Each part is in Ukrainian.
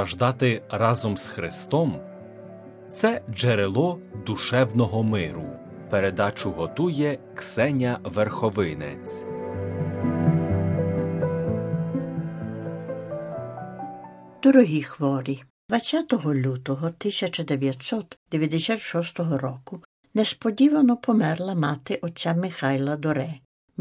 страждати разом з Христом – це джерело душевного миру. Передачу готує Ксеня Верховинець. Дорогі хворі, 20 лютого 1996 року несподівано померла мати отця Михайла Доре,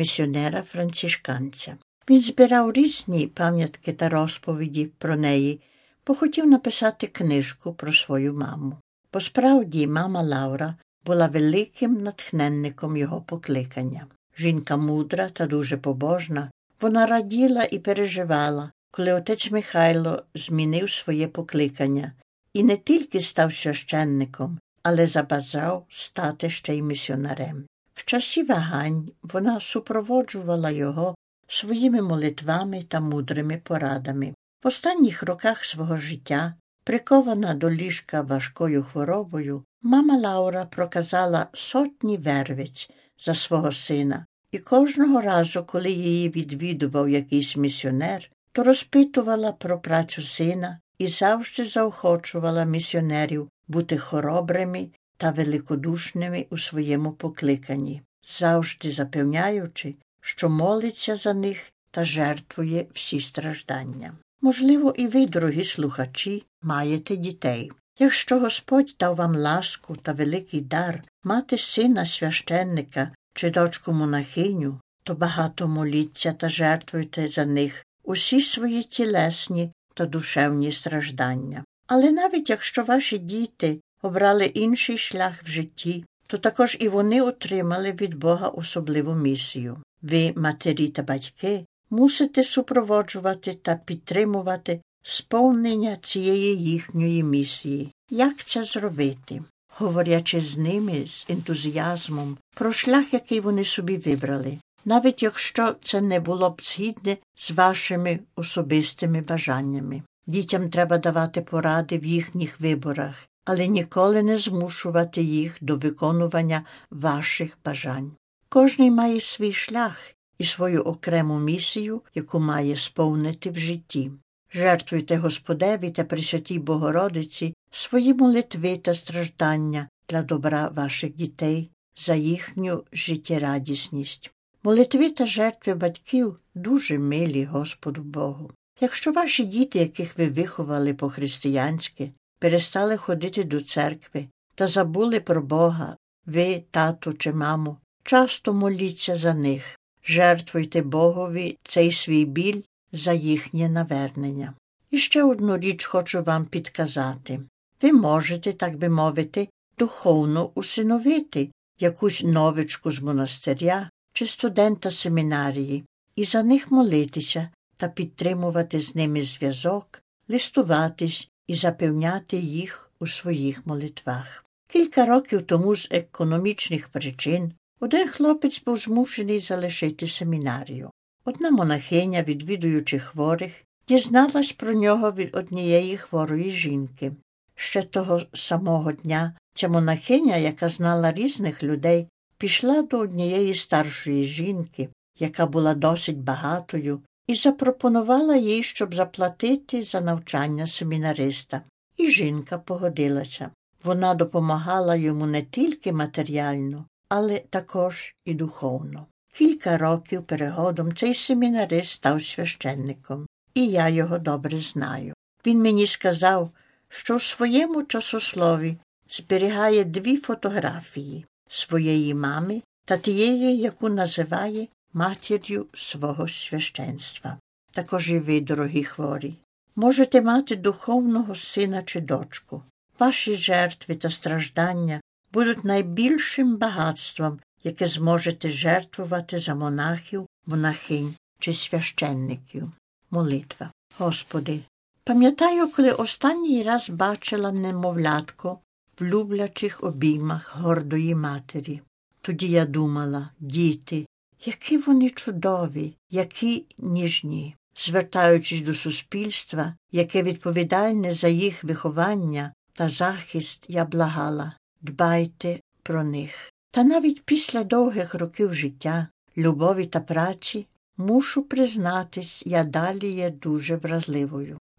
місіонера-францишканця. Він збирав різні пам'ятки та розповіді про неї, бо хотів написати книжку про свою маму. Бо справді мама Лаура була великим натхненником його покликання. Жінка мудра та дуже побожна, вона раділа і переживала, коли отець Михайло змінив своє покликання і не тільки став священником, але забажав стати ще й місіонерем. В часі вагань вона супроводжувала його своїми молитвами та мудрими порадами. В останніх роках свого життя, прикована до ліжка важкою хворобою, мама Лаура проказала сотні вервиць за свого сина, і кожного разу, коли її відвідував якийсь місіонер, то розпитувала про працю сина і завжди заохочувала місіонерів бути хоробрими та великодушними у своєму покликанні, завжди запевняючи, що молиться за них та жертвує всі страждання. Можливо, і ви, дорогі слухачі, маєте дітей. Якщо Господь дав вам ласку та великий дар мати сина священника чи дочку монахиню, то багато моліться та жертвуйте за них усі свої тілесні та душевні страждання. Але навіть якщо ваші діти обрали інший шлях в житті, то також і вони отримали від Бога особливу місію. Ви, матері та батьки, мусите супроводжувати та підтримувати сповнення цієї їхньої місії. Як це зробити? Говорячи з ними з ентузіазмом про шлях, який вони собі вибрали, навіть якщо це не було б згідне з вашими особистими бажаннями. Дітям треба давати поради в їхніх виборах, але ніколи не змушувати їх до виконування ваших бажань. Кожний має свій шлях і свою окрему місію, яку має сповнити в житті. Жертвуйте Господеві та Пресвятій Богородиці свої молитви та страждання для добра ваших дітей, за їхню життєрадісність. Молитви та жертви батьків дуже милі Господу Богу. Якщо ваші діти, яких ви виховали по-християнськи, перестали ходити до церкви та забули про Бога, ви, тату чи маму, часто моліться за них. Жертвуйте Богові цей свій біль за їхнє навернення. І ще одну річ хочу вам підказати. Ви можете, так би мовити, духовно усиновити якусь новичку з монастиря чи студента семінарії і за них молитися та підтримувати з ними зв'язок, листуватись і запевняти їх у своїх молитвах. Кілька років тому з економічних причин один хлопець був змушений залишити семінарію. Одна монахиня, відвідуючи хворих, дізналась про нього від однієї хворої жінки. Ще того самого дня ця монахиня, яка знала різних людей, пішла до однієї старшої жінки, яка була досить багатою, і запропонувала їй, щоб заплатити за навчання семінариста. І жінка погодилася. Вона допомагала йому не тільки матеріально, але також і духовно. Кілька років перегодом цей семінарист став священником, і я його добре знаю. Він мені сказав, що в своєму часослові зберігає 2 фотографії – своєї мами та тієї, яку називає матір'ю свого священства. Також і ви, дорогі хворі, можете мати духовного сина чи дочку. Ваші жертви та страждання будуть найбільшим багатством, яке зможете жертвувати за монахів, монахинь чи священників. Молитва. Господи, пам'ятаю, коли останній раз бачила немовлятко в люблячих обіймах гордої матері. Тоді я думала, діти, які вони чудові, які ніжні. Звертаючись до суспільства, яке відповідальне за їх виховання та захист, я благала, дбайте про них. Та навіть після довгих років життя, любові та праці, мушу признатись, я далі є дуже вразливою.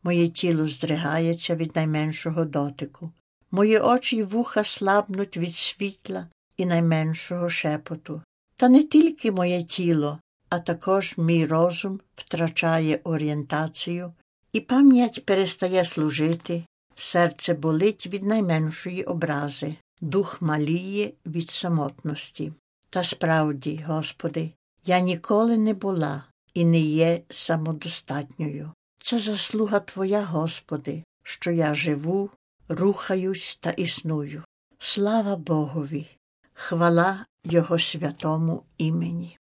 Моє тіло здригається від найменшого дотику. Мої очі й вуха слабнуть від світла і найменшого шепоту. Та не тільки моє тіло, а також мій розум втрачає орієнтацію, і пам'ять перестає служити, серце болить від найменшої образи, дух маліє від самотності. Та справді, Господи, я ніколи не була і не є самодостатньою. Це заслуга Твоя, Господи, що я живу, рухаюсь та існую. Слава Богові! Хвала Його святому імені!